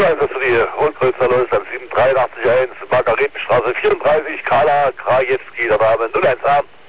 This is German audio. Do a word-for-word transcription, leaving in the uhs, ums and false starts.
Einsatz für die Hohlkreuzer Leutnant sieben drei acht eins, Margaretenstraße vierunddreißig, Carla Krajewski, der Name null eins A.